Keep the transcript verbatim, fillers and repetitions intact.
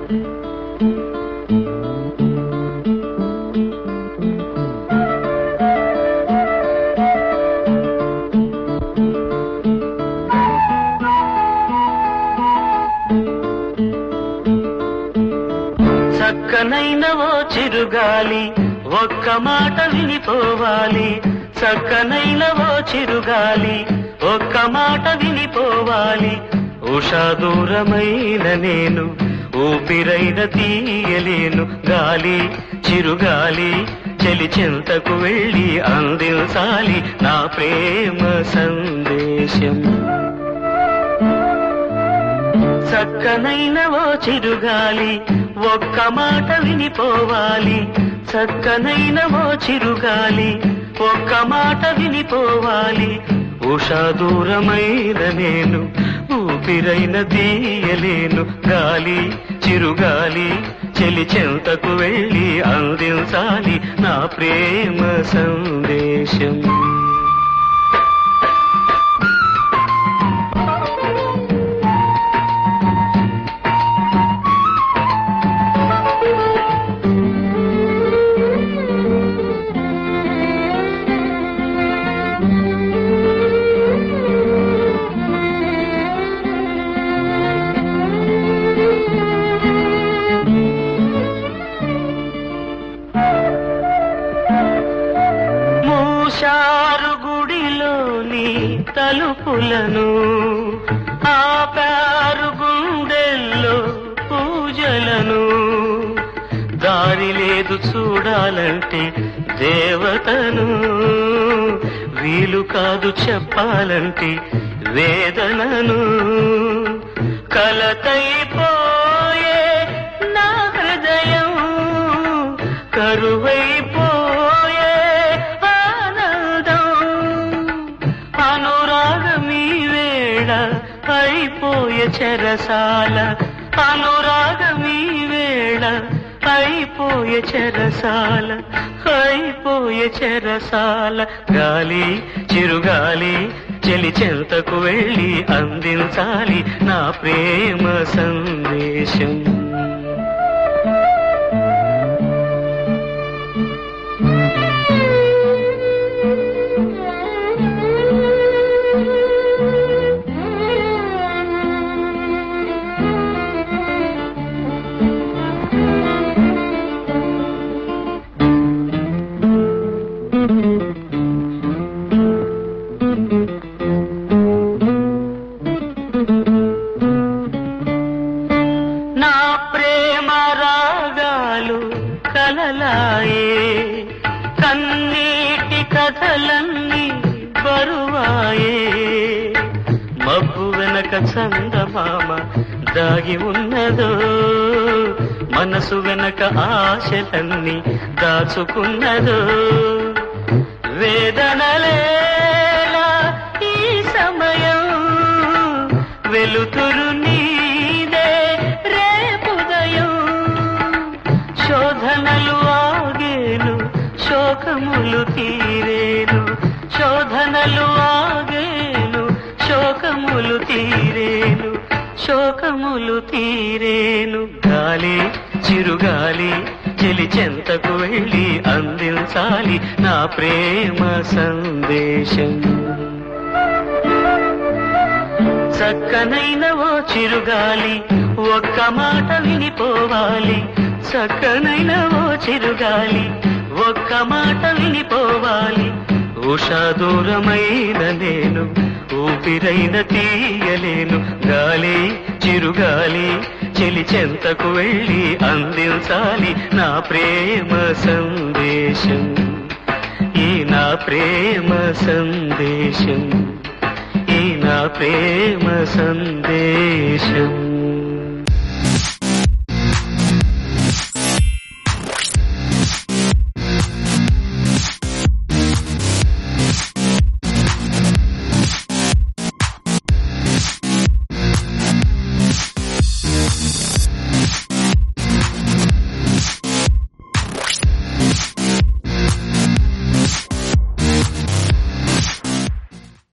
చక్కనైన ఓ చిరుగాలి ఒక్క మాట వినిపోవాలి. చక్కనైన ఓ చిరుగాలి ఒక్క మాట వినిపోవాలి. ఉషా దూరమైన నేను ఊపిరైన తీయలేను. గాలి చిరుగాలి చెలి చెంతకు వెళ్ళి అందించాలి నా ప్రేమ సందేశం. చక్కనైన ఓ చిరుగాలి ఒక్క మాట వినిపోవాలి. చక్కనైన ఓ చిరుగాలి ఒక్క మాట వినిపోవాలి. ఉషా దూరమైన నేను ఊపిరైన తీయలేను. గాలి చిరుగాలి చెలి చెంతకు వెళ్ళి అందించాలి నా ప్రేమ సందేశం. మూశారు గుడిలోని తలుపులను, ఆపారు గుండెల్లో పూజలను. దారి లేదు చూడాలంటే దేవతను, వీలు కాదు చెప్పాలంటే వేదనను. కలతైపోయే నా హృదయం కరువైపోయే ఆనందం. అనురాగమీ వేళ అయిపోయే చెరసాల, అనురాగమీ వేళ అయిపోయే చెరసాల, అయిపోయే చెరసాల. గాలి చిరుగాలి చెలి చెంతకు వెళ్ళి అందించాలి నా ప్రేమ సందేశం. నా ప్రేమ రాగాలు కలలాయే, కన్నీటి కథలన్నీ బరువాయే. మబ్బు వెనక చందమామ దాగి ఉన్నదో, మనసు వెనక ఆశలన్నీ దాచుకున్నదో. వేదనలేలా ఈ సమయం, వెలుతురు నీదే రేపుదయం. శోధనలు ఆగేను శోకములు తీరేను, శోధనలు ఆగేను శోకములు తీరేను, శోకములు తీరేను. గాలి చిరుగాలి చెలి చెంతకు వెళ్ళి అందించాలి నా ప్రేమ సందేశం. చక్కనైన ఓ చిరుగాలి ఒక్క మాట వినిపోవాలి. చక్కనైన ఓ చిరుగాలి ఒక్క మాట వినిపోవాలి. ఉషా దూరమైన నేను ఊపిరైన తీయలేను. గాలి చిరుగాలి చెలి చెంతకు వెళ్ళి అందించాలి నా ప్రేమ సందేశం. ఈ నా ప్రేమ సందేశం, ఈ నా ప్రేమ సందేశం.